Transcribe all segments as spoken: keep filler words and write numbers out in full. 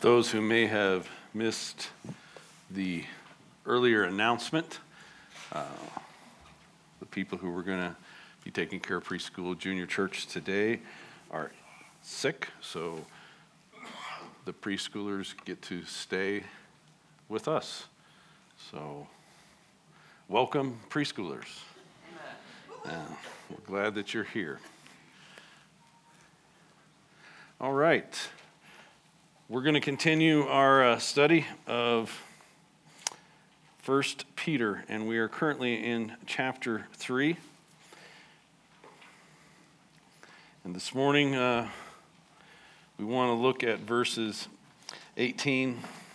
Those who may have missed the earlier announcement, uh, the people who were going to be taking care of preschool junior church today are sick, so the preschoolers get to stay with us. So, welcome, preschoolers. Uh, we're glad that you're here. All right. We're going to continue our uh, study of First Peter, and we are currently in chapter three. And this morning, uh, we want to look at verses eighteen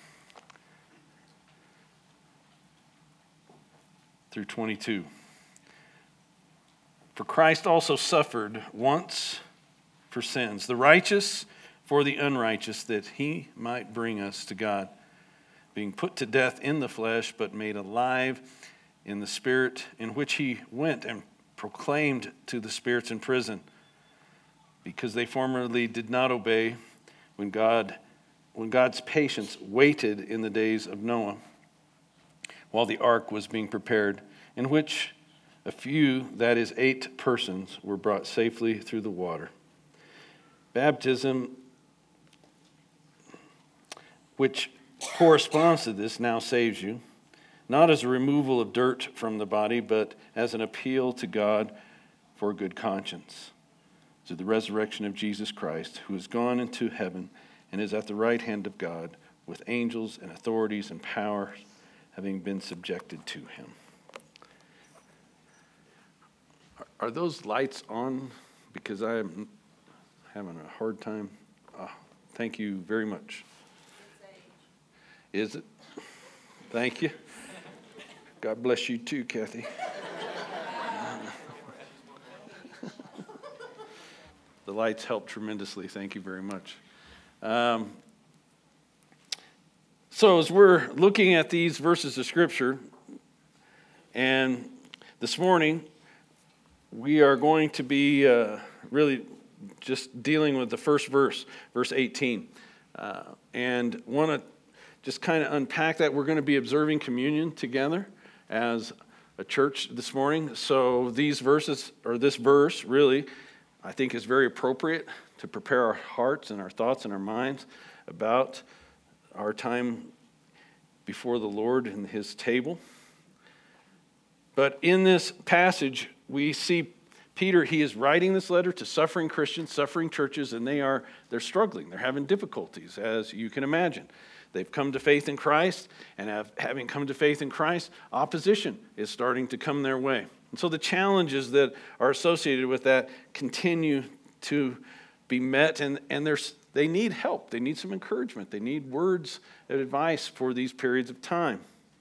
through twenty-two. For Christ also suffered once for sins, the righteous for the unrighteous, that he might bring us to God, being put to death in the flesh, but made alive in the spirit, in which he went and proclaimed to the spirits in prison, because they formerly did not obey when God, when God's patience waited in the days of Noah, while the ark was being prepared, in which a few, that is, eight persons, were brought safely through the water. Baptism, which corresponds to this, now saves you, not as a removal of dirt from the body, but as an appeal to God for a good conscience, through the resurrection of Jesus Christ, who has gone into heaven and is at the right hand of God, with angels and authorities and powers having been subjected to him. Are those lights on? Because I am having a hard time. Oh, thank you very much. Is it? Thank you. God bless you too, Kathy. The lights help tremendously. Thank you very much. Um, so as we're looking at these verses of Scripture, and this morning we are going to be uh, really just dealing with the first verse, verse eighteen, uh, and want to just kind of unpack that. We're going to be observing communion together as a church this morning. So these verses, or this verse, really, I think is very appropriate to prepare our hearts and our thoughts and our minds about our time before the Lord and his table. But in this passage, we see Peter, he is writing this letter to suffering Christians, suffering churches, and they are, they're struggling. They're having difficulties, as you can imagine. They've come to faith in Christ, and have, having come to faith in Christ, opposition is starting to come their way. And so the challenges that are associated with that continue to be met, and, and there's, they need help. They need some encouragement. They need words of advice for these periods of time.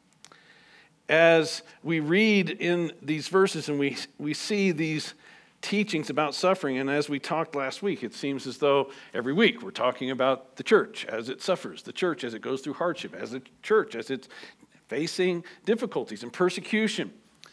As we read in these verses and we, we see these teachings about suffering, and as we talked last week, it seems as though every week we're talking about the church as it suffers, the church as it goes through hardship, as the church as it's facing difficulties and persecution.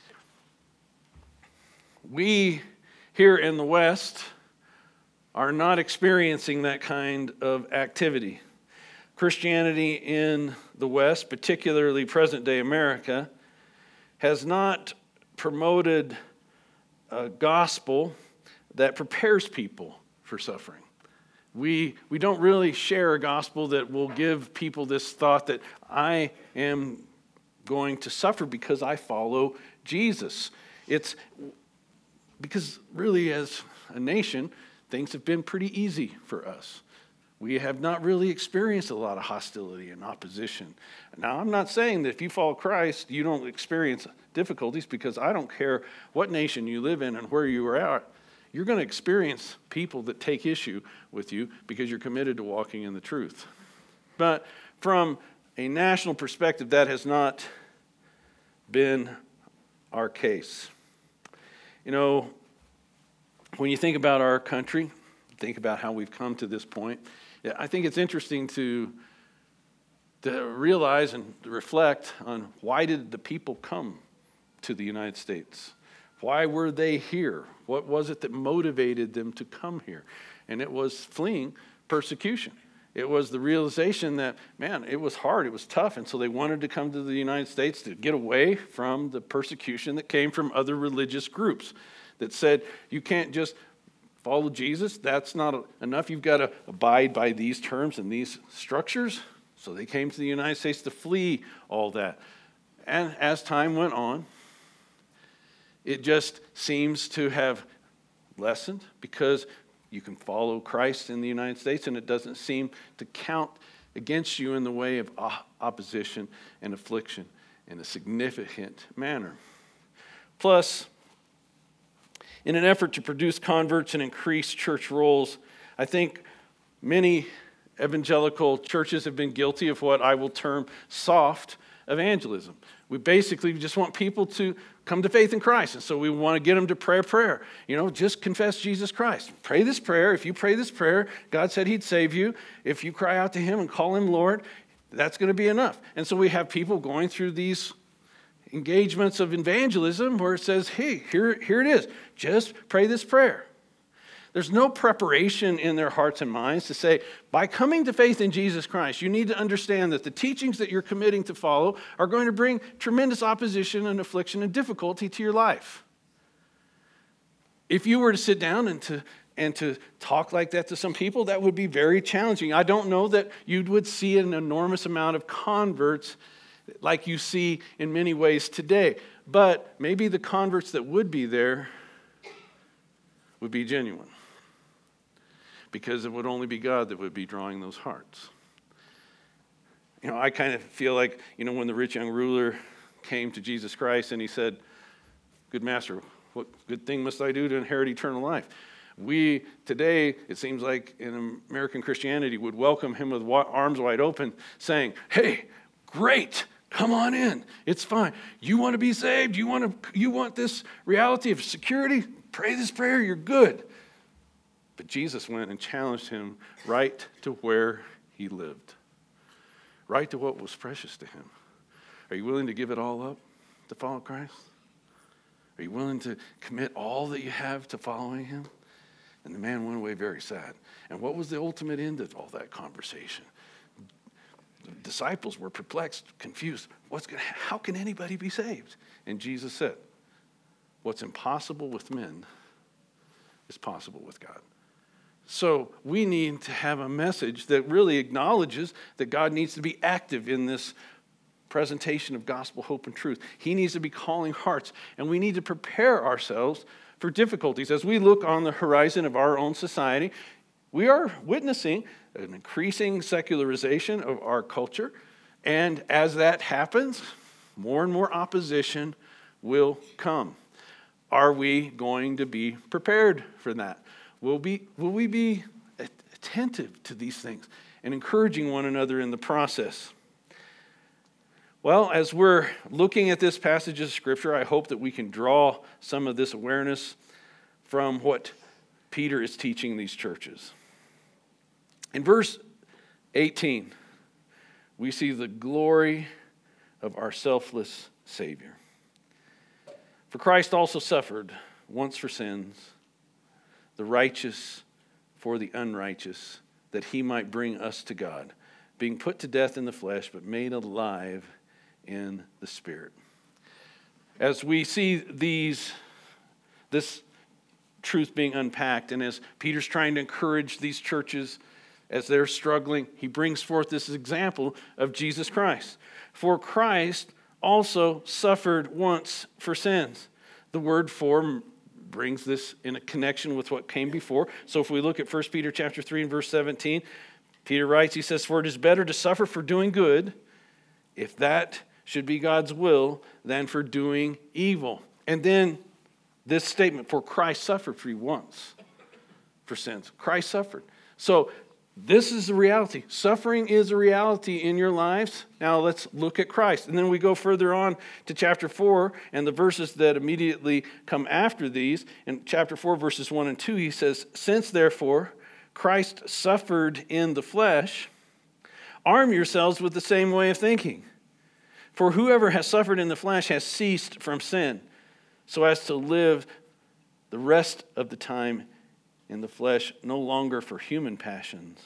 We here in the West are not experiencing that kind of activity. Christianity in the West, particularly present-day America, has not promoted a gospel that prepares people for suffering. We we don't really share a gospel that will give people this thought that I am going to suffer because I follow Jesus. It's because really as a nation, things have been pretty easy for us. We have not really experienced a lot of hostility and opposition. Now, I'm not saying that if you follow Christ, you don't experience difficulties, because I don't care what nation you live in and where you are at. You're going to experience people that take issue with you because you're committed to walking in the truth. But from a national perspective, that has not been our case. You know, when you think about our country, think about how we've come to this point, I think it's interesting to, to realize and reflect on why did the people come to the United States? Why were they here? What was it that motivated them to come here? And it was fleeing persecution. It was the realization that, man, it was hard, it was tough, and so they wanted to come to the United States to get away from the persecution that came from other religious groups that said, you can't just follow Jesus, that's not enough, you've got to abide by these terms and these structures. So they came to the United States to flee all that. And as time went on, it just seems to have lessened because you can follow Christ in the United States and it doesn't seem to count against you in the way of opposition and affliction in a significant manner. Plus, in an effort to produce converts and increase church rolls, I think many evangelical churches have been guilty of what I will term soft evangelism. We basically just want people to come to faith in Christ, and so we want to get them to pray a prayer. You know, just confess Jesus Christ. Pray this prayer. If you pray this prayer, God said he'd save you. If you cry out to him and call him Lord, that's going to be enough. And so we have people going through these engagements of evangelism where it says, hey, here, here it is. Just pray this prayer. There's no preparation in their hearts and minds to say, by coming to faith in Jesus Christ, you need to understand that the teachings that you're committing to follow are going to bring tremendous opposition and affliction and difficulty to your life. If you were to sit down and to and to talk like that to some people, that would be very challenging. I don't know that you would see an enormous amount of converts like you see in many ways today. But maybe the converts that would be there would be genuine, because it would only be God that would be drawing those hearts. You know, I kind of feel like, you know, when the rich young ruler came to Jesus Christ and he said, good master, what good thing must I do to inherit eternal life? We today, it seems like in American Christianity, would welcome him with arms wide open, saying, hey, great, come on in, it's fine. You want to be saved? You want to, you want this reality of security? Pray this prayer, you're good. But Jesus went and challenged him right to where he lived, right to what was precious to him. Are you willing to give it all up to follow Christ? Are you willing to commit all that you have to following him? And the man went away very sad. And what was the ultimate end of all that conversation? The disciples were perplexed, confused. What's going? How can anybody be saved? And Jesus said, what's impossible with men is possible with God. So we need to have a message that really acknowledges that God needs to be active in this presentation of gospel, hope, and truth. He needs to be calling hearts, and we need to prepare ourselves for difficulties. As we look on the horizon of our own society, we are witnessing an increasing secularization of our culture, and as that happens, more and more opposition will come. Are we going to be prepared for that? Will, be, will we be attentive to these things and encouraging one another in the process? Well, as we're looking at this passage of Scripture, I hope that we can draw some of this awareness from what Peter is teaching these churches. In verse eighteen, we see the glory of our selfless Savior. For Christ also suffered once for sins, the righteous for the unrighteous, that he might bring us to God, being put to death in the flesh, but made alive in the Spirit. As we see these, this truth being unpacked, and as Peter's trying to encourage these churches as they're struggling, he brings forth this example of Jesus Christ. For Christ also suffered once for sins. The word for brings this in a connection with what came before. So if we look at First Peter chapter three and verse seventeen, Peter writes, he says, for it is better to suffer for doing good, if that should be God's will, than for doing evil. And then this statement, for Christ suffered for you once for sins. Christ suffered. So this is the reality. Suffering is a reality in your lives. Now let's look at Christ. And then we go further on to chapter four and the verses that immediately come after these. In chapter four, verses one and two, he says, since therefore Christ suffered in the flesh, arm yourselves with the same way of thinking. For whoever has suffered in the flesh has ceased from sin, so as to live the rest of the time in the flesh, no longer for human passions,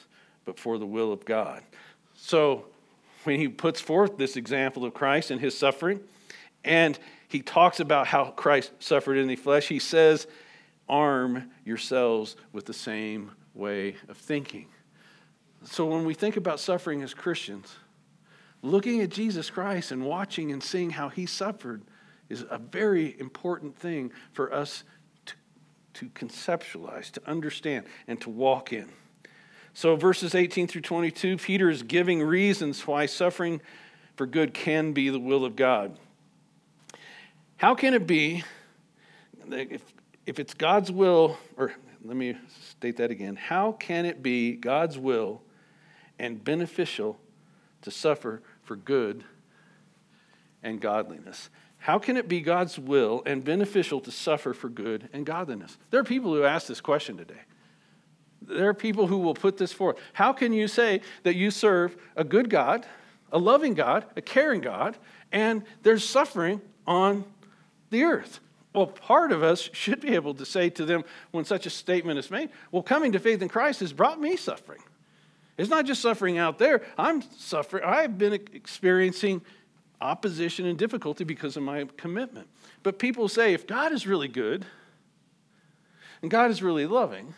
but for the will of God. So when he puts forth this example of Christ and his suffering, and he talks about how Christ suffered in the flesh, he says, arm yourselves with the same way of thinking. So when we think about suffering as Christians, looking at Jesus Christ and watching and seeing how he suffered is a very important thing for us to, to conceptualize, to understand, and to walk in. So verses eighteen through twenty-two, Peter is giving reasons why suffering for good can be the will of God. How can it be, if, if it's God's will, or let me state that again, how can it be God's will and beneficial to suffer for good and godliness? How can it be God's will and beneficial to suffer for good and godliness? There are people who ask this question today. There are people who will put this forth. How can you say that you serve a good God, a loving God, a caring God, and there's suffering on the earth? Well, part of us should be able to say to them when such a statement is made, well, coming to faith in Christ has brought me suffering. It's not just suffering out there. I'm suffering. I've been experiencing opposition and difficulty because of my commitment. But people say, if God is really good and God is really loving,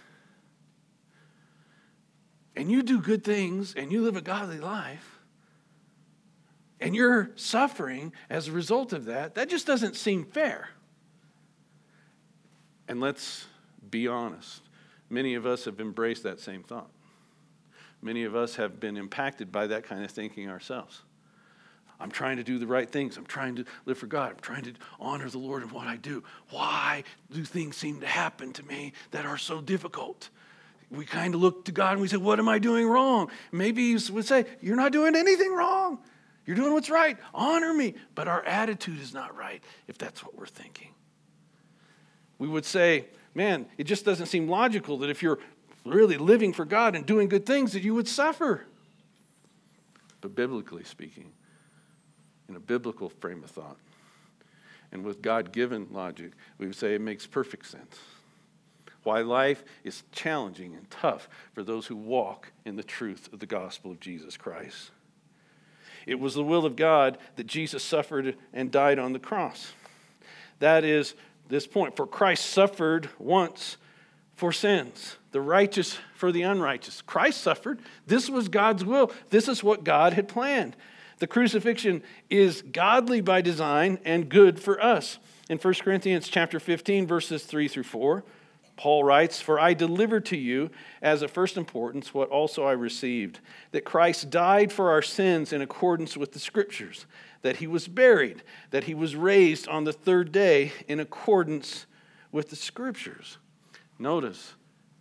and you do good things and you live a godly life, and you're suffering as a result of that, that just doesn't seem fair. And let's be honest. Many of us have embraced that same thought. Many of us have been impacted by that kind of thinking ourselves. I'm trying to do the right things. I'm trying to live for God. I'm trying to honor the Lord in what I do. Why do things seem to happen to me that are so difficult? We kind of look to God and we say, what am I doing wrong? Maybe He would say, you're not doing anything wrong. You're doing what's right. Honor me. But our attitude is not right if that's what we're thinking. We would say, man, it just doesn't seem logical that if you're really living for God and doing good things that you would suffer. But biblically speaking, in a biblical frame of thought, and with God-given logic, we would say it makes perfect sense. Why life is challenging and tough for those who walk in the truth of the gospel of Jesus Christ. It was the will of God that Jesus suffered and died on the cross. That is this point. For Christ suffered once for sins, the righteous for the unrighteous. Christ suffered. This was God's will. This is what God had planned. The crucifixion is godly by design and good for us. In First Corinthians chapter fifteen, verses three through four, Paul writes, for I delivered to you as of first importance what also I received, that Christ died for our sins in accordance with the Scriptures, that he was buried, that he was raised on the third day in accordance with the Scriptures. Notice,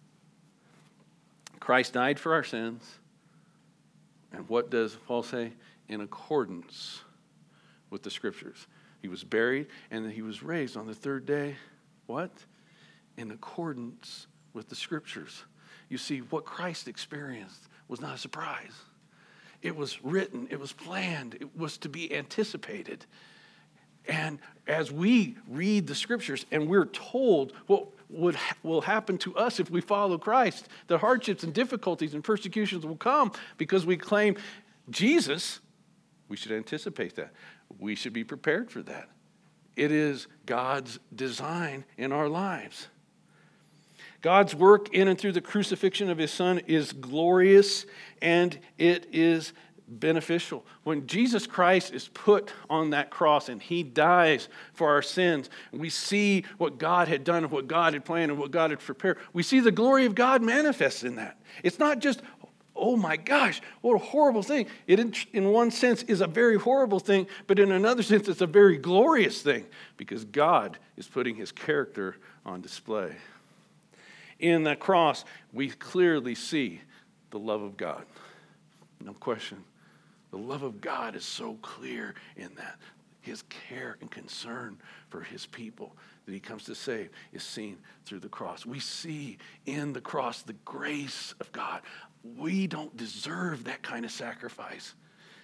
Christ died for our sins, and what does Paul say? In accordance with the Scriptures. He was buried, and then he was raised on the third day. What? In accordance with the Scriptures. You see, what Christ experienced was not a surprise. It was written, it was planned, it was to be anticipated. And as we read the Scriptures and we're told what would will happen to us if we follow Christ, the hardships and difficulties and persecutions will come because we claim Jesus, we should anticipate that. We should be prepared for that. It is God's design in our lives. God's work in and through the crucifixion of his Son is glorious and it is beneficial. When Jesus Christ is put on that cross and he dies for our sins, and we see what God had done and what God had planned and what God had prepared, we see the glory of God manifest in that. It's not just, oh my gosh, what a horrible thing. It, in one sense, is a very horrible thing, but in another sense, it's a very glorious thing because God is putting his character on display. In the cross, we clearly see the love of God. No question. The love of God is so clear in that. His care and concern for his people that he comes to save is seen through the cross. We see in the cross the grace of God. We don't deserve that kind of sacrifice.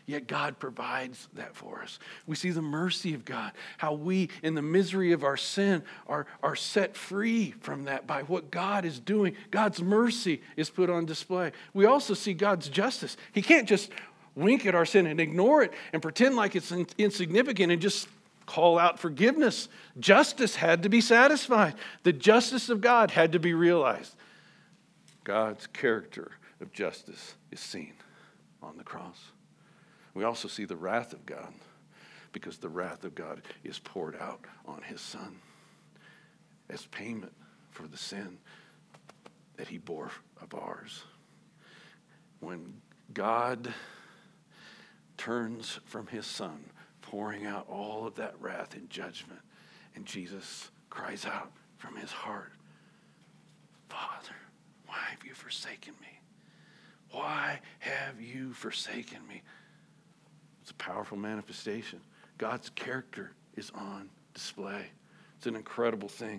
Yet God provides that for us. We see the mercy of God, how we, in the misery of our sin, are, are set free from that by what God is doing. God's mercy is put on display. We also see God's justice. He can't just wink at our sin and ignore it and pretend like it's in, insignificant and just call out forgiveness. Justice had to be satisfied. The justice of God had to be realized. God's character of justice is seen on the cross. We also see the wrath of God, because the wrath of God is poured out on his Son as payment for the sin that he bore of ours. When God turns from his Son, pouring out all of that wrath and judgment, and Jesus cries out from his heart, Father, why have you forsaken me? Why have you forsaken me? It's a powerful manifestation. God's character is on display. It's an incredible thing.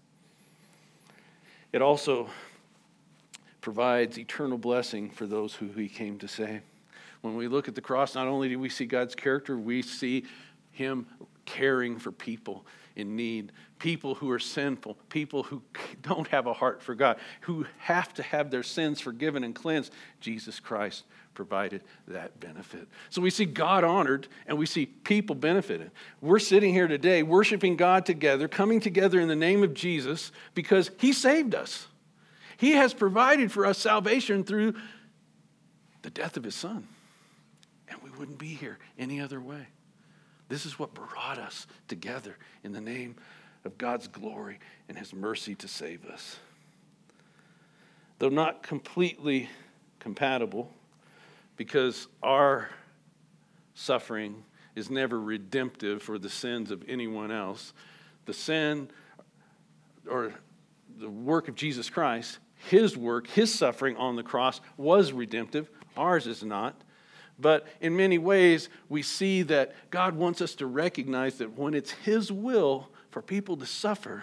It also provides eternal blessing for those who he came to save. When we look at the cross, not only do we see God's character, we see him caring for people in need, people who are sinful, people who don't have a heart for God, who have to have their sins forgiven and cleansed. Jesus Christ provided that benefit. So we see God honored and we see people benefited. We're sitting here today worshiping God together, coming together in the name of Jesus because he saved us. He has provided for us salvation through the death of his Son. And we wouldn't be here any other way. This is what brought us together in the name of God's glory and his mercy to save us. Though not completely compatible, because our suffering is never redemptive for the sins of anyone else, the sin or the work of Jesus Christ, his work, his suffering on the cross was redemptive. Ours is not. But in many ways, we see that God wants us to recognize that when it's his will for people to suffer,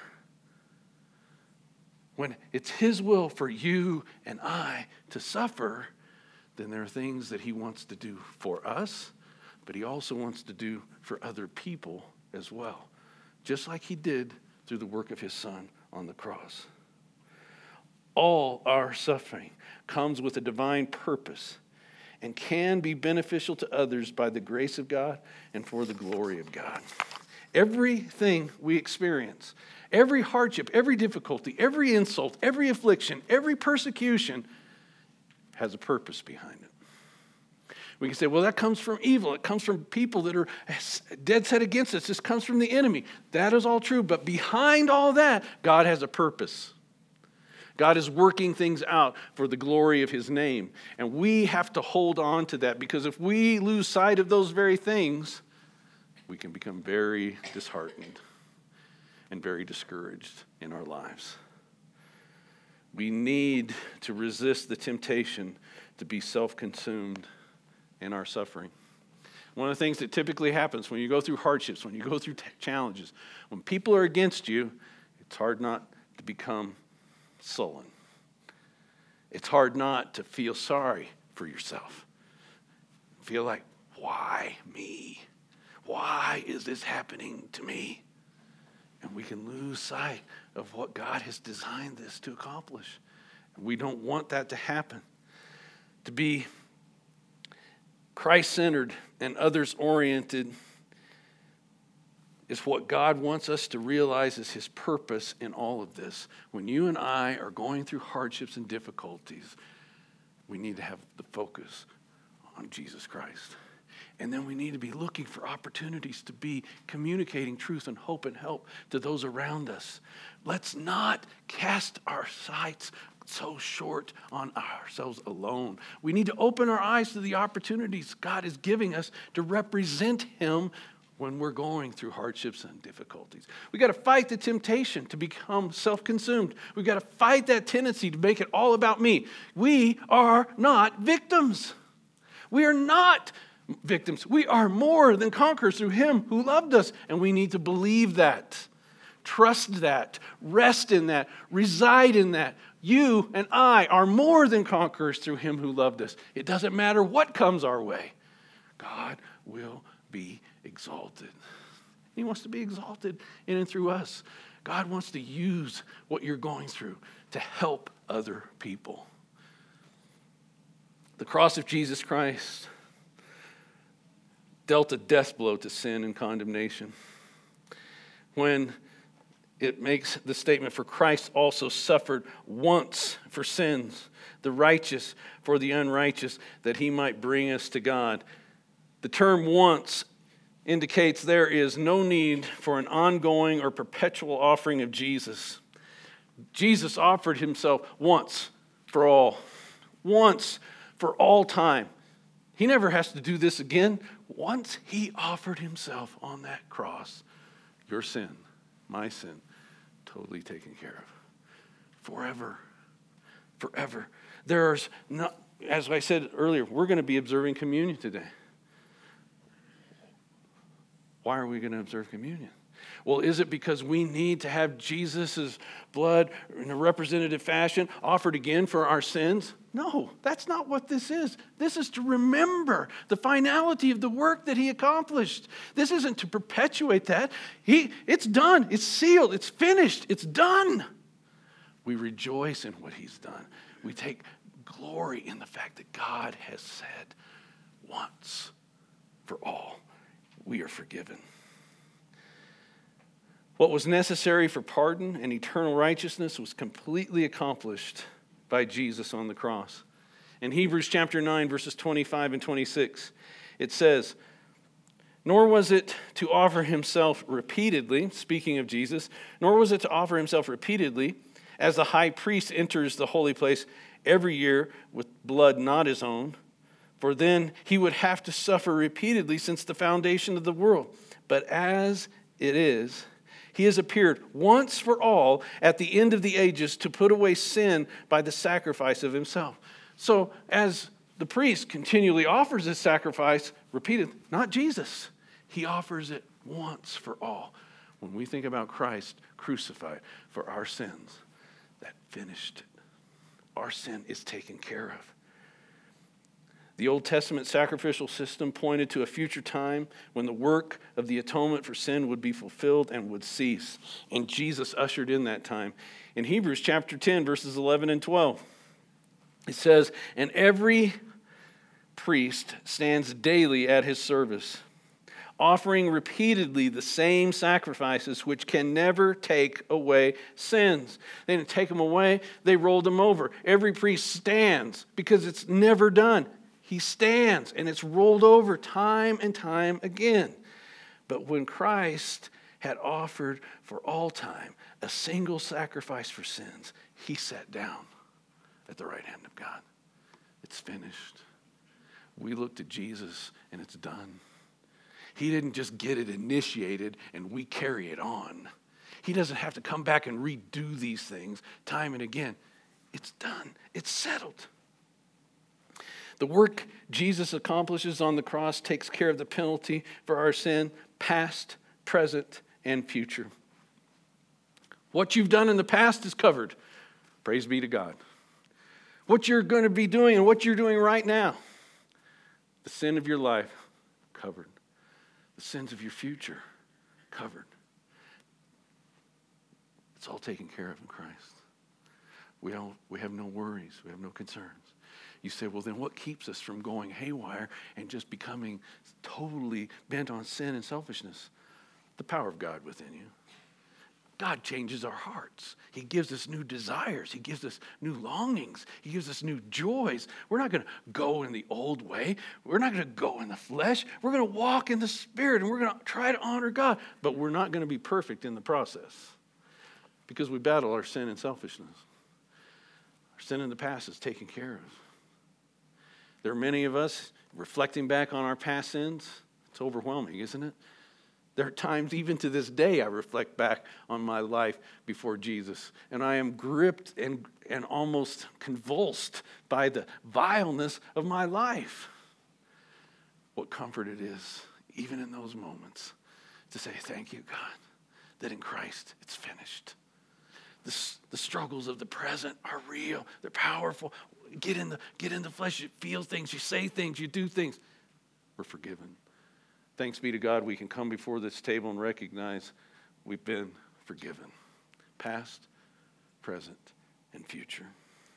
when it's his will for you and I to suffer, then there are things that he wants to do for us, but he also wants to do for other people as well, just like he did through the work of his Son on the cross. All our suffering comes with a divine purpose and can be beneficial to others by the grace of God and for the glory of God. Everything we experience, every hardship, every difficulty, every insult, every affliction, every persecution has a purpose behind it. We can say, well, that comes from evil. It comes from people that are dead set against us. This comes from the enemy. That is all true. But behind all that, God has a purpose. God is working things out for the glory of his name. And we have to hold on to that, because if we lose sight of those very things, we can become very disheartened and very discouraged in our lives. We need to resist the temptation to be self-consumed in our suffering. One of the things that typically happens when you go through hardships, when you go through t- challenges, when people are against you, it's hard not to become sullen. It's hard not to feel sorry for yourself. Feel like, why me? Why is this happening to me? And we can lose sight of what God has designed this to accomplish. And we don't want that to happen. To be Christ-centered and others-oriented is what God wants us to realize is his purpose in all of this. When you and I are going through hardships and difficulties, we need to have the focus on Jesus Christ. And then we need to be looking for opportunities to be communicating truth and hope and help to those around us. Let's not cast our sights so short on ourselves alone. We need to open our eyes to the opportunities God is giving us to represent him when we're going through hardships and difficulties. We got to fight the temptation to become self-consumed. We've got to fight that tendency to make it all about me. We are not victims. We are not victims. We are more than conquerors through him who loved us, and we need to believe that. Trust that. Rest in that. Reside in that. You and I are more than conquerors through him who loved us. It doesn't matter what comes our way. God will be exalted. He wants to be exalted in and through us. God wants to use what you're going through to help other people. The cross of Jesus Christ dealt a death blow to sin and condemnation. When it makes the statement, for Christ also suffered once for sins, the righteous for the unrighteous, that he might bring us to God. The term once indicates there is no need for an ongoing or perpetual offering of Jesus. Jesus offered himself once for all, once for all time. He never has to do this again. Once he offered himself on that cross, your sin, my sin, totally taken care of. Forever. Forever. There's not, as I said earlier, we're going to be observing communion today. Why are we going to observe communion? Well, is it because we need to have Jesus' blood in a representative fashion offered again for our sins? No, that's not what this is. This is to remember the finality of the work that he accomplished. This isn't to perpetuate that. He, it's done. It's sealed. It's finished. It's done. We rejoice in what he's done. We take glory in the fact that God has said once for all, we are forgiven. What was necessary for pardon and eternal righteousness was completely accomplished by Jesus on the cross. In Hebrews chapter nine, verses twenty-five and twenty-six, it says, nor was it to offer himself repeatedly, speaking of Jesus, nor was it to offer himself repeatedly as the high priest enters the holy place every year with blood not his own, for then he would have to suffer repeatedly since the foundation of the world. But as it is, he has appeared once for all at the end of the ages to put away sin by the sacrifice of himself. So as the priest continually offers his sacrifice, repeated, not Jesus. He offers it once for all. When we think about Christ crucified for our sins, that finished it. Our sin is taken care of. The Old Testament sacrificial system pointed to a future time when the work of the atonement for sin would be fulfilled and would cease. And Jesus ushered in that time. In Hebrews chapter ten, verses eleven and twelve, it says, and every priest stands daily at his service, offering repeatedly the same sacrifices which can never take away sins. They didn't take them away, they rolled them over. Every priest stands because it's never done. He stands, and it's rolled over time and time again. But when Christ had offered for all time a single sacrifice for sins, he sat down at the right hand of God. It's finished. We looked at Jesus, and it's done. He didn't just get it initiated, and we carry it on. He doesn't have to come back and redo these things time and again. It's done. It's settled. The work Jesus accomplishes on the cross takes care of the penalty for our sin, past, present, and future. What you've done in the past is covered. Praise be to God. What you're going to be doing and what you're doing right now, the sin of your life, covered. The sins of your future, covered. It's all taken care of in Christ. We don't, we have no worries. We have no concerns. You say, well, then what keeps us from going haywire and just becoming totally bent on sin and selfishness? The power of God within you. God changes our hearts. He gives us new desires. He gives us new longings. He gives us new joys. We're not going to go in the old way. We're not going to go in the flesh. We're going to walk in the Spirit, and we're going to try to honor God. But we're not going to be perfect in the process because we battle our sin and selfishness. Our sin in the past is taken care of. There are many of us reflecting back on our past sins. It's overwhelming, isn't it? There are times, even to this day, I reflect back on my life before Jesus, and I am gripped and, and almost convulsed by the vileness of my life. What comfort it is, even in those moments, to say, thank you, God, that in Christ it's finished. The, the struggles of the present are real. They're powerful. Get in the, get in the flesh. You feel things. You say things. You do things. We're forgiven. Thanks be to God, we can come before this table and recognize we've been forgiven. Past, present, and future.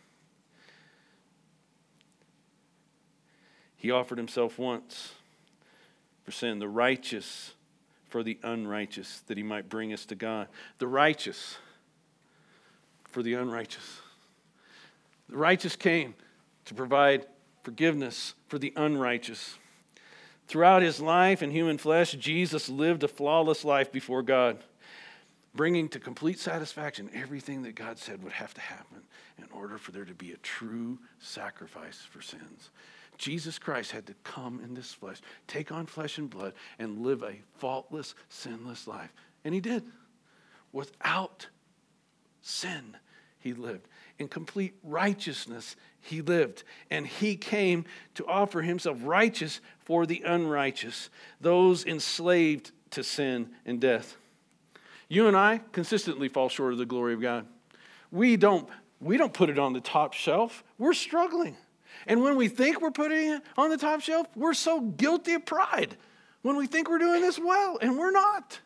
He offered himself once for sin, the righteous for the unrighteous, that he might bring us to God. The righteous for the unrighteous. The righteous came to provide forgiveness for the unrighteous. Throughout his life in human flesh, Jesus lived a flawless life before God, bringing to complete satisfaction everything that God said would have to happen in order for there to be a true sacrifice for sins. Jesus Christ had to come in this flesh, take on flesh and blood, and live a faultless, sinless life. And he did. Without sin, he lived. In complete righteousness, he lived. And he came to offer himself righteous for the unrighteous, those enslaved to sin and death. You and I consistently fall short of the glory of God. We don't, we don't put it on the top shelf. We're struggling. And when we think we're putting it on the top shelf, we're so guilty of pride when we think we're doing this well, and we're not.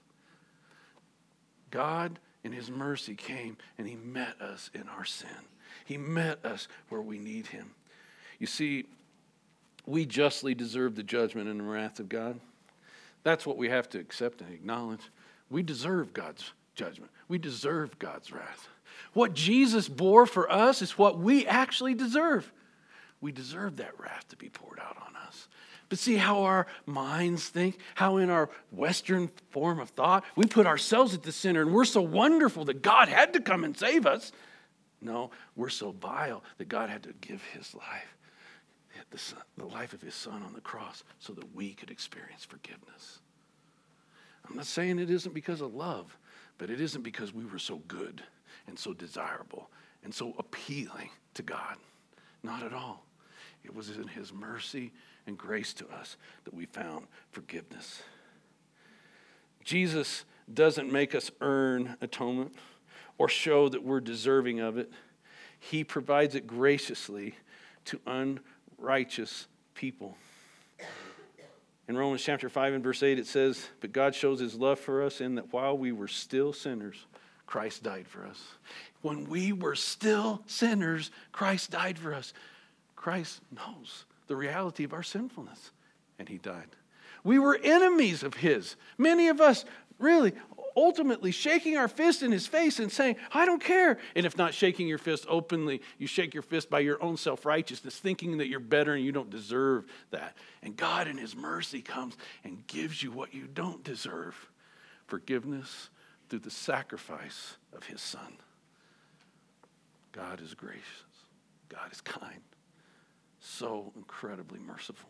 God, in his mercy, came and he met us in our sin. He met us where we need him. You see, we justly deserve the judgment and the wrath of God. That's what we have to accept and acknowledge. We deserve God's judgment. We deserve God's wrath. What Jesus bore for us is what we actually deserve. We deserve that wrath to be poured out on us. But see how our minds think, how in our Western form of thought, we put ourselves at the center and we're so wonderful that God had to come and save us. No, we're so vile that God had to give his life, the, son, the life of his son on the cross so that we could experience forgiveness. I'm not saying it isn't because of love, but it isn't because we were so good and so desirable and so appealing to God. Not at all. It was in his mercy and grace to us that we found forgiveness. Jesus doesn't make us earn atonement or show that we're deserving of it. He provides it graciously to unrighteous people. In Romans chapter five and verse eight it says, "But God shows his love for us in that while we were still sinners, Christ died for us." When we were still sinners, Christ died for us. Christ knows the reality of our sinfulness, and he died. We were enemies of his. Many of us really ultimately shaking our fist in his face and saying, "I don't care." And if not shaking your fist openly, you shake your fist by your own self-righteousness, thinking that you're better and you don't deserve that. And God in his mercy comes and gives you what you don't deserve. Forgiveness through the sacrifice of his son. God is gracious. God is kind. So incredibly merciful.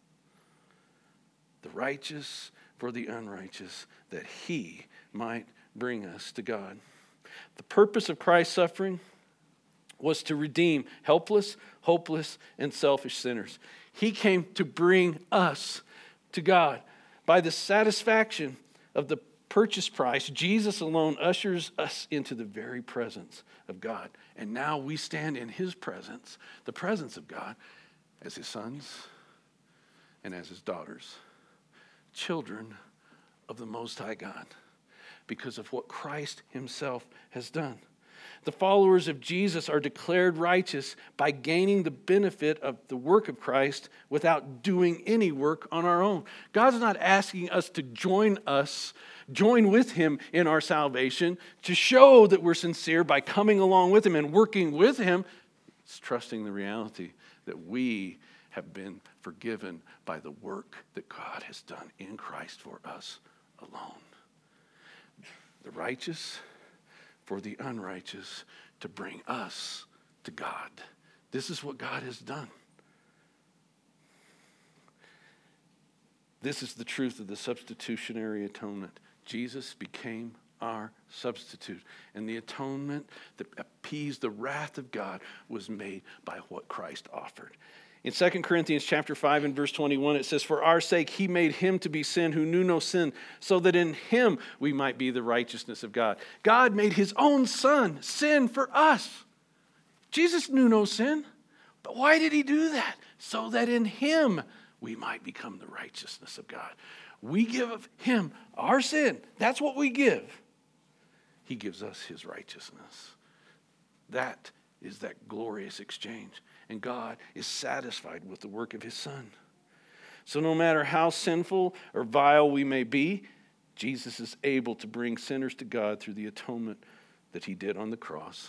The righteous for the unrighteous, that he might bring us to God. The purpose of Christ's suffering was to redeem helpless, hopeless, and selfish sinners. He came to bring us to God. By the satisfaction of the purchase price, Jesus alone ushers us into the very presence of God. And now we stand in his presence, the presence of God, as his sons and as his daughters, children of the Most High God, because of what Christ himself has done. The followers of Jesus are declared righteous by gaining the benefit of the work of Christ without doing any work on our own. God's not asking us to join us, join with him in our salvation, to show that we're sincere by coming along with him and working with him. It's trusting the reality that we have been forgiven by the work that God has done in Christ for us alone. The righteous for the unrighteous, to bring us to God. This is what God has done. This is the truth of the substitutionary atonement. Jesus became our substitute. And the atonement that appeased the wrath of God was made by what Christ offered. In Second Corinthians chapter five and verse twenty-one, it says, "For our sake he made him to be sin who knew no sin, so that in him we might be the righteousness of God." God made his own son sin for us. Jesus knew no sin. But why did he do that? So that in him we might become the righteousness of God. We give him our sin. That's what we give. He gives us his righteousness. That is that glorious exchange. And God is satisfied with the work of his Son. So no matter how sinful or vile we may be, Jesus is able to bring sinners to God through the atonement that he did on the cross.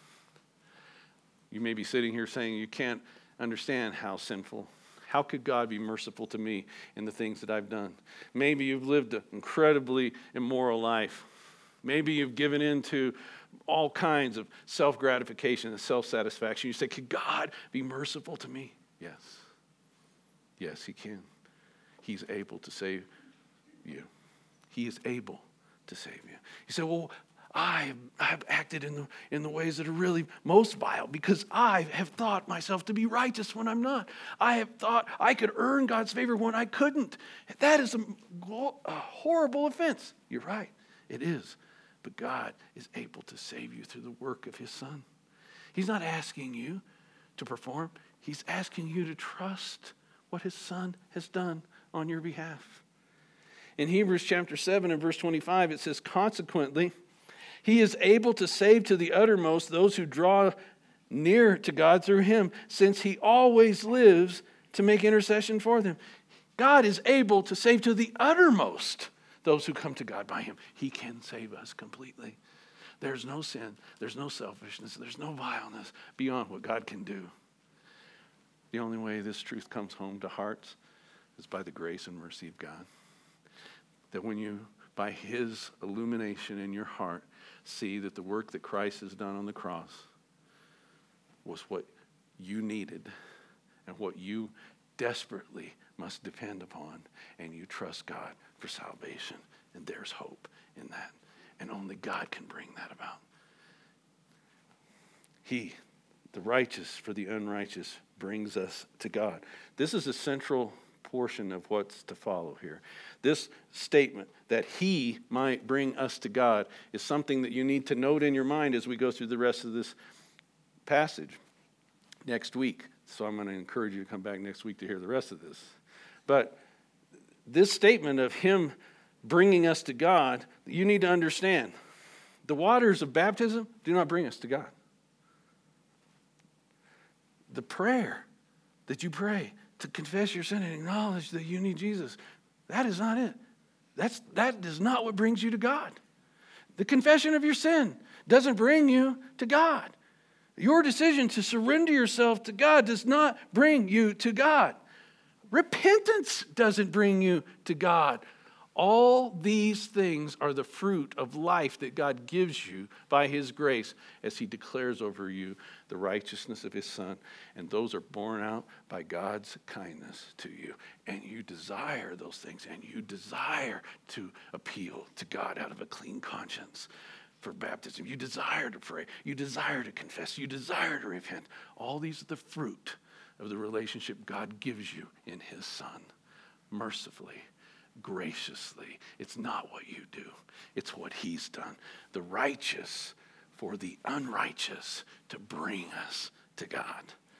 You may be sitting here saying you can't understand how sinful. How could God be merciful to me in the things that I've done? Maybe you've lived an incredibly immoral life. Maybe you've given in to all kinds of self-gratification and self-satisfaction. You say, could God be merciful to me? Yes. Yes, he can. He's able to save you. He is able to save you. You say, well, I have acted in the, in the ways that are really most vile because I have thought myself to be righteous when I'm not. I have thought I could earn God's favor when I couldn't. That is a, a horrible offense. You're right. It is. But God is able to save you through the work of his Son. He's not asking you to perform. He's asking you to trust what his Son has done on your behalf. In Hebrews chapter seven and verse twenty-five, it says, consequently, he is able to save to the uttermost those who draw near to God through him, since he always lives to make intercession for them. God is able to save to the uttermost those who come to God by him. He can save us completely. There's no sin, there's no selfishness, there's no vileness beyond what God can do. The only way this truth comes home to hearts is by the grace and mercy of God. That when you, by his illumination in your heart, see that the work that Christ has done on the cross was what you needed and what you desperately must depend upon, and you trust God for salvation, and there's hope in that, and only God can bring that about. He, the righteous for the unrighteous, brings us to God. This is a central portion of what's to follow here. This statement that he might bring us to God is something that you need to note in your mind as we go through the rest of this passage next week. So I'm going to encourage you to come back next week to hear the rest of this. But this statement of him bringing us to God, you need to understand. The waters of baptism do not bring us to God. The prayer that you pray to confess your sin and acknowledge that you need Jesus, that is not it. That's, that is not what brings you to God. The confession of your sin doesn't bring you to God. Your decision to surrender yourself to God does not bring you to God. Repentance doesn't bring you to God. All these things are the fruit of life that God gives you by his grace as he declares over you the righteousness of his Son. And those are borne out by God's kindness to you. And you desire those things, and you desire to appeal to God out of a clean conscience for baptism. You desire to pray. You desire to confess. You desire to repent. All these are the fruit of the relationship God gives you in his Son, mercifully, graciously. It's not what you do. It's what he's done. The righteous for the unrighteous to bring us to God.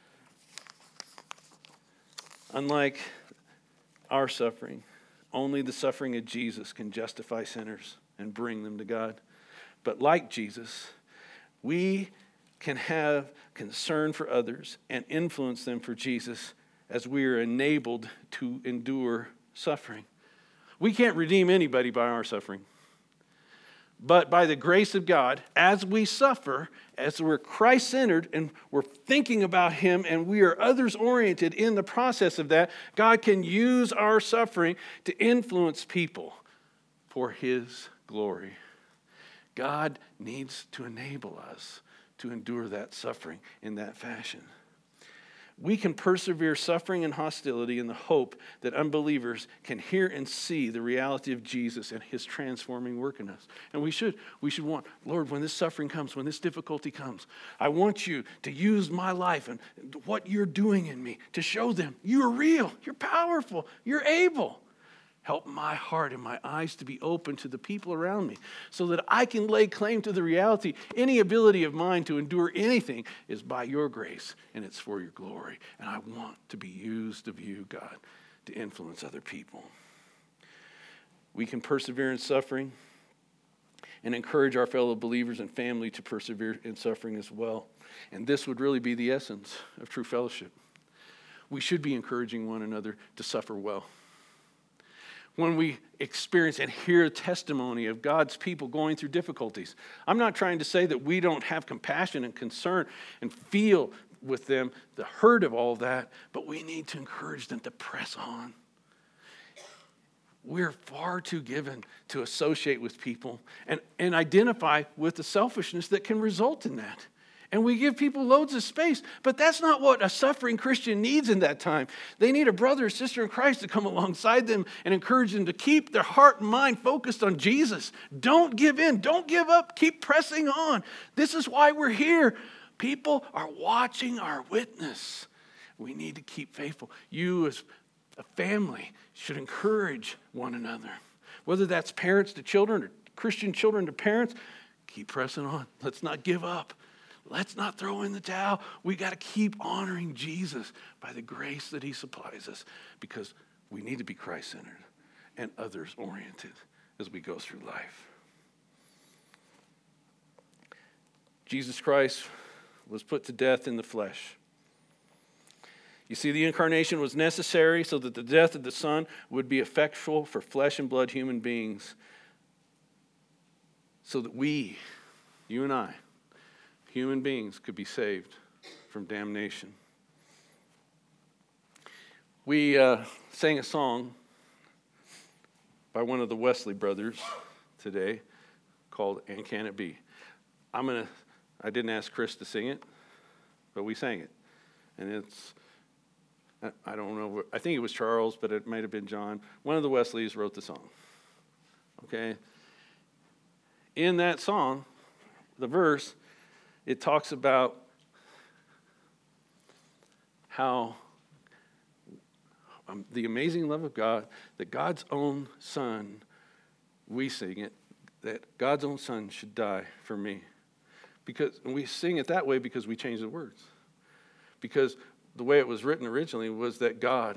Unlike our suffering, only the suffering of Jesus can justify sinners and bring them to God. But like Jesus, we can have concern for others and influence them for Jesus as we are enabled to endure suffering. We can't redeem anybody by our suffering. But by the grace of God, as we suffer, as we're Christ-centered and we're thinking about him and we are others-oriented in the process of that, God can use our suffering to influence people for his glory. God needs to enable us to endure that suffering in that fashion. We can persevere suffering and hostility in the hope that unbelievers can hear and see the reality of Jesus and his transforming work in us. And we should, we should want, Lord, when this suffering comes, when this difficulty comes, I want you to use my life and what you're doing in me to show them you're real, you're powerful, you're able. Help my heart and my eyes to be open to the people around me so that I can lay claim to the reality. Any ability of mine to endure anything is by your grace, and it's for your glory. And I want to be used of you, God, to influence other people. We can persevere in suffering and encourage our fellow believers and family to persevere in suffering as well. And this would really be the essence of true fellowship. We should be encouraging one another to suffer well. When we experience and hear testimony of God's people going through difficulties, I'm not trying to say that we don't have compassion and concern and feel with them the hurt of all that, but we need to encourage them to press on. We're far too given to associate with people and, and identify with the selfishness that can result in that. And we give people loads of space, but that's not what a suffering Christian needs in that time. They need a brother or sister in Christ to come alongside them and encourage them to keep their heart and mind focused on Jesus. Don't give in. Don't give up. Keep pressing on. This is why we're here. People are watching our witness. We need to keep faithful. You as a family should encourage one another. Whether that's parents to children or Christian children to parents, keep pressing on. Let's not give up. Let's not throw in the towel. We got to keep honoring Jesus by the grace that he supplies us, because we need to be Christ-centered and others-oriented as we go through life. Jesus Christ was put to death in the flesh. You see, the incarnation was necessary so that the death of the Son would be effectual for flesh and blood human beings, so that we, you and I, human beings, could be saved from damnation. We uh, sang a song by one of the Wesley brothers today called "And Can It Be?" I'm gonna. I didn't ask Chris to sing it, but we sang it, and it's. I don't know. I think it was Charles, but it might have been John. One of the Wesleys wrote the song. Okay. In that song, the verse, it talks about how um, the amazing love of God, that God's own Son, we sing it, that God's own Son should die for me. Because and we sing it that way because we change the words. Because the way it was written originally was that God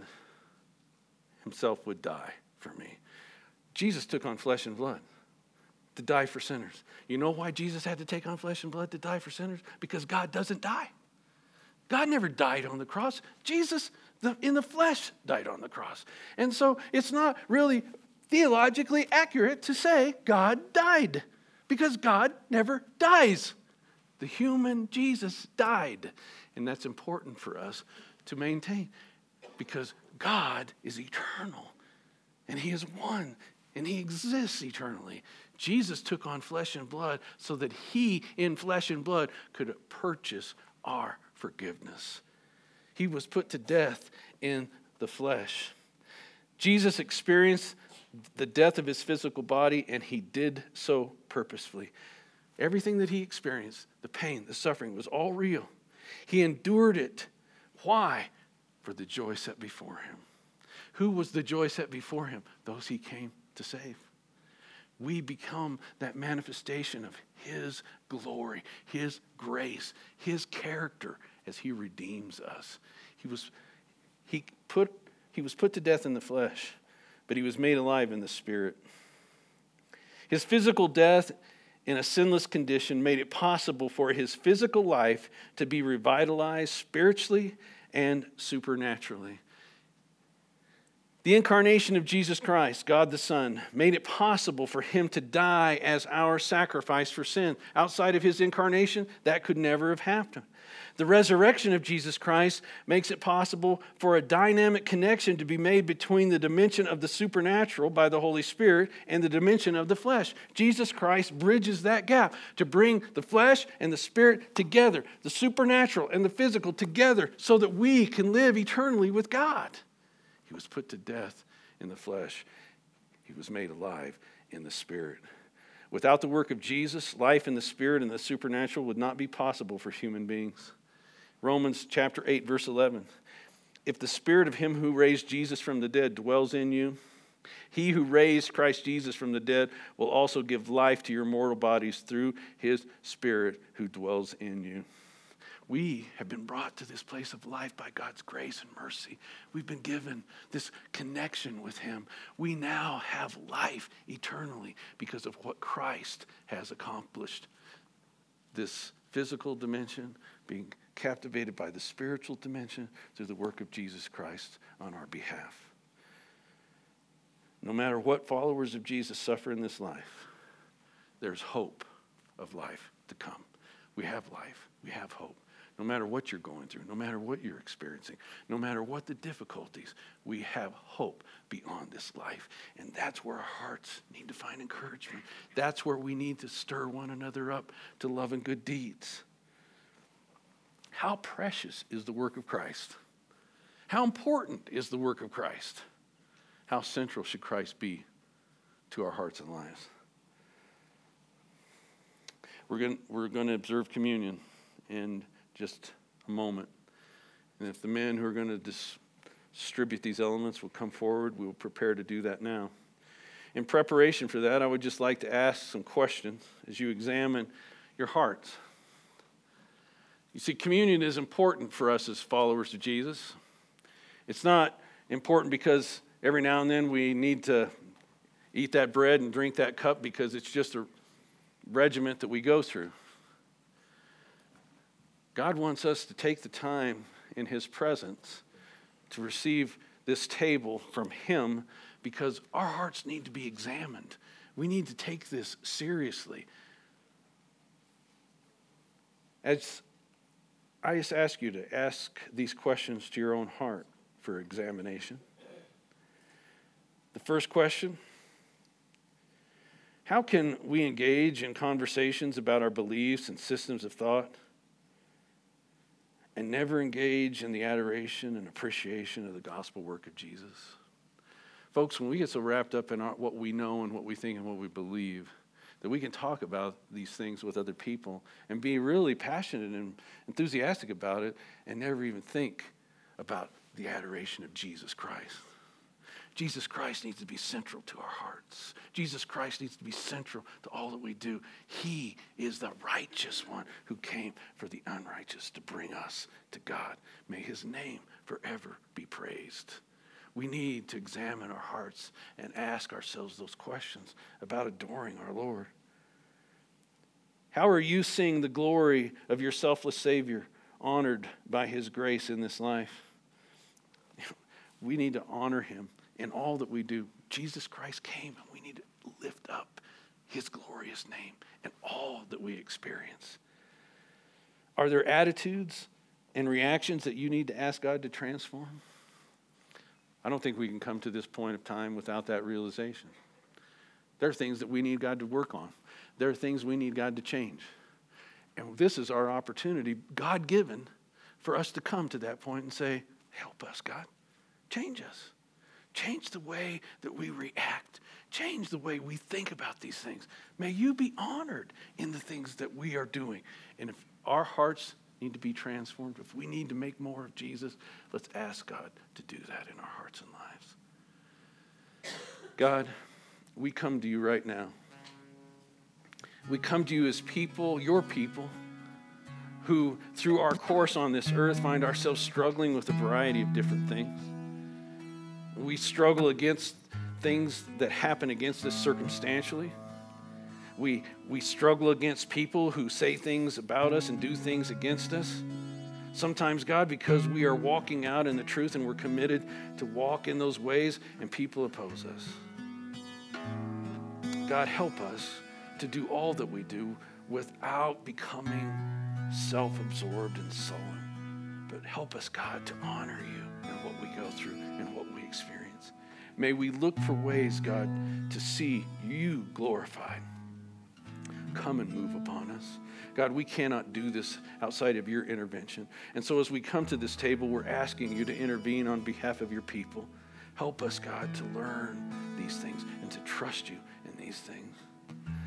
himself would die for me. Jesus took on flesh and blood to die for sinners. You know why Jesus had to take on flesh and blood to die for sinners? Because God doesn't die. God never died on the cross. Jesus, the, in the flesh, died on the cross. And so it's not really theologically accurate to say God died, because God never dies. The human Jesus died. And that's important for us to maintain, because God is eternal and he is one and he exists eternally. Jesus took on flesh and blood so that he, in flesh and blood, could purchase our forgiveness. He was put to death in the flesh. Jesus experienced the death of his physical body, and he did so purposefully. Everything that he experienced, the pain, the suffering, was all real. He endured it. Why? For the joy set before him. Who was the joy set before him? Those he came to save. We become that manifestation of his glory, his grace, his character as he redeems us. He was, he put, he was put to death in the flesh, but he was made alive in the spirit. His physical death in a sinless condition made it possible for his physical life to be revitalized spiritually and supernaturally. The incarnation of Jesus Christ, God the Son, made it possible for him to die as our sacrifice for sin. Outside of his incarnation, that could never have happened. The resurrection of Jesus Christ makes it possible for a dynamic connection to be made between the dimension of the supernatural by the Holy Spirit and the dimension of the flesh. Jesus Christ bridges that gap to bring the flesh and the spirit together, the supernatural and the physical together, so that we can live eternally with God. He was put to death in the flesh. He was made alive in the spirit. Without the work of Jesus, life in the spirit and the supernatural would not be possible for human beings. Romans chapter eight, verse eleven. If the spirit of him who raised Jesus from the dead dwells in you, he who raised Christ Jesus from the dead will also give life to your mortal bodies through his spirit who dwells in you. We have been brought to this place of life by God's grace and mercy. We've been given this connection with him. We now have life eternally because of what Christ has accomplished. This physical dimension being captivated by the spiritual dimension through the work of Jesus Christ on our behalf. No matter what followers of Jesus suffer in this life, there's hope of life to come. We have life. We have hope. No matter what you're going through, no matter what you're experiencing, no matter what the difficulties, we have hope beyond this life. And that's where our hearts need to find encouragement. That's where we need to stir one another up to love and good deeds. How precious is the work of Christ? How important is the work of Christ? How central should Christ be to our hearts and lives? We're going, we're going to observe communion in just a moment. And if the men who are going to dis- distribute these elements will come forward, we will prepare to do that now. In preparation for that, I would just like to ask some questions as you examine your hearts. You see, communion is important for us as followers of Jesus. It's not important because every now and then we need to eat that bread and drink that cup because it's just a regiment that we go through. God wants us to take the time in his presence to receive this table from him because our hearts need to be examined. We need to take this seriously. As I just ask you to ask these questions to your own heart for examination. The first question: how can we engage in conversations about our beliefs and systems of thought and never engage in the adoration and appreciation of the gospel work of Jesus? Folks, when we get so wrapped up in our, what we know and what we think and what we believe, that we can talk about these things with other people and be really passionate and enthusiastic about it and never even think about the adoration of Jesus Christ. Jesus Christ needs to be central to our hearts. Jesus Christ needs to be central to all that we do. He is the righteous one who came for the unrighteous to bring us to God. May his name forever be praised. We need to examine our hearts and ask ourselves those questions about adoring our Lord. How are you seeing the glory of your selfless Savior honored by his grace in this life? We need to honor him in all that we do. Jesus Christ came, and we need to lift up his glorious name in all that we experience. Are there attitudes and reactions that you need to ask God to transform? I don't think we can come to this point of time without that realization. There are things that we need God to work on. There are things we need God to change. And this is our opportunity, God-given, for us to come to that point and say, help us, God. Change us. Change the way that we react. Change the way we think about these things. May you be honored in the things that we are doing. And if our hearts need to be transformed, if we need to make more of Jesus, let's ask God to do that in our hearts and lives. God, we come to you right now. We come to you as people, your people, who through our course on this earth find ourselves struggling with a variety of different things. We struggle against things that happen against us circumstantially. We, we struggle against people who say things about us and do things against us. Sometimes, God, because we are walking out in the truth and we're committed to walk in those ways, and people oppose us. God, help us to do all that we do without becoming self-absorbed and sullen. But help us, God, to honor you in what we go through and what we experience. May we look for ways, God, to see you glorified. Come and move upon us. God, we cannot do this outside of your intervention. And so as we come to this table, we're asking you to intervene on behalf of your people. Help us, God, to learn these things and to trust you in these things.